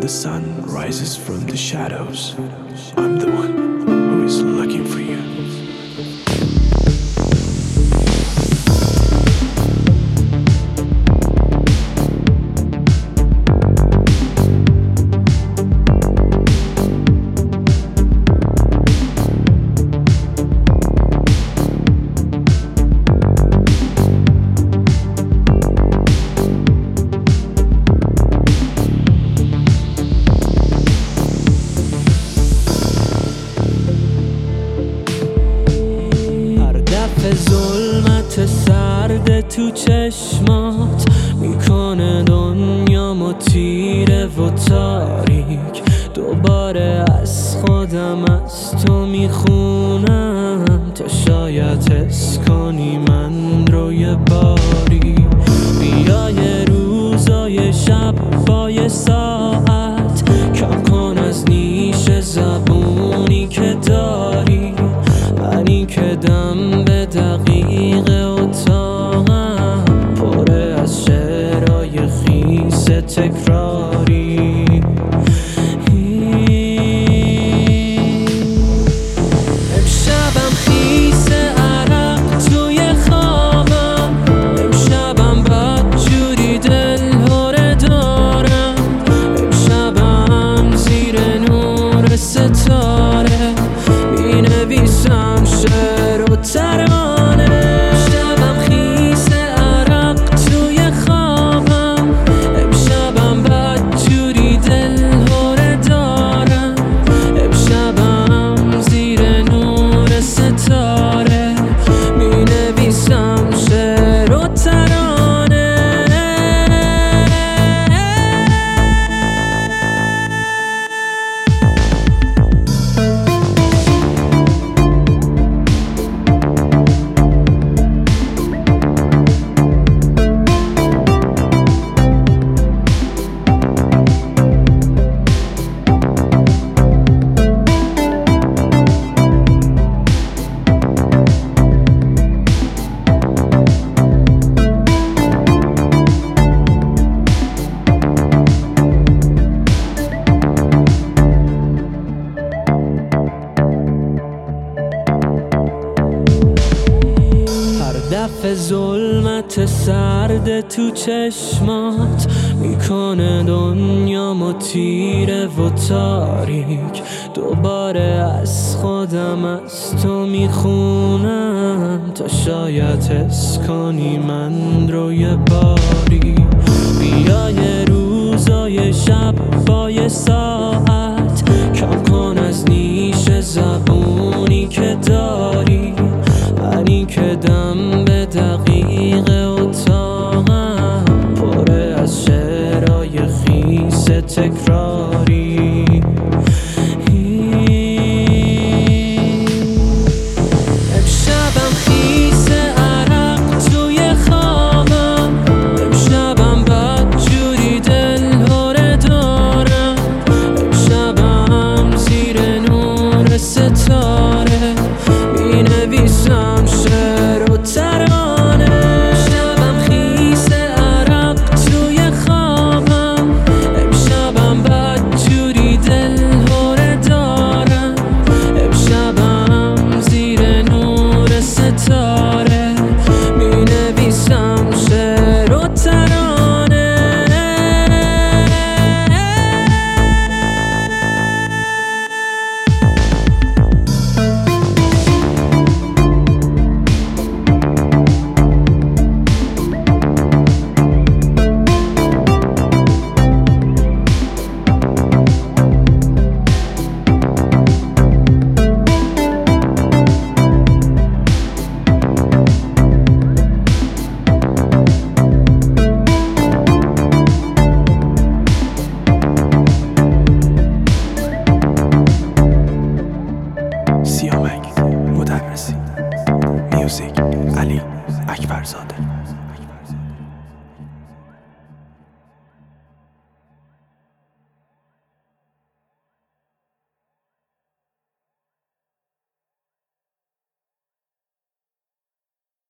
the sun rises from the shadows, I'm the one who is looking for you. ظلمت سرد تو چشمات میکنه دنیامو تیره و تاریک. دوباره از خودم از تو میخونم تا شاید حس کنی من رو یه باری. بیا یه روزای شبای ساعت کم کن از نیش زبونی که داری. منی که دم به دقیقه اتاقم پره از شعرهای خیس تکراری. امشبم خیس عرق توی خوابم، امشبم بدجوری دل هره دارم، امشبم زیر نور ستاره مینویسم شعر و ترانه. شبم خیس عرق توی خوابم، امشبم بدجوری دل هره دارم، امشبم زیر نور ستاره مینویسم شعر و ترانه. دفع ظلمت سرد تو چشمات میکنه دنیامو تیره و تاریک. دوباره از خودم از تو میخونم تا شاید حس کنی من رو یه باری. بیا یه روزای شبای ساعت کم کن از نیش زبونی که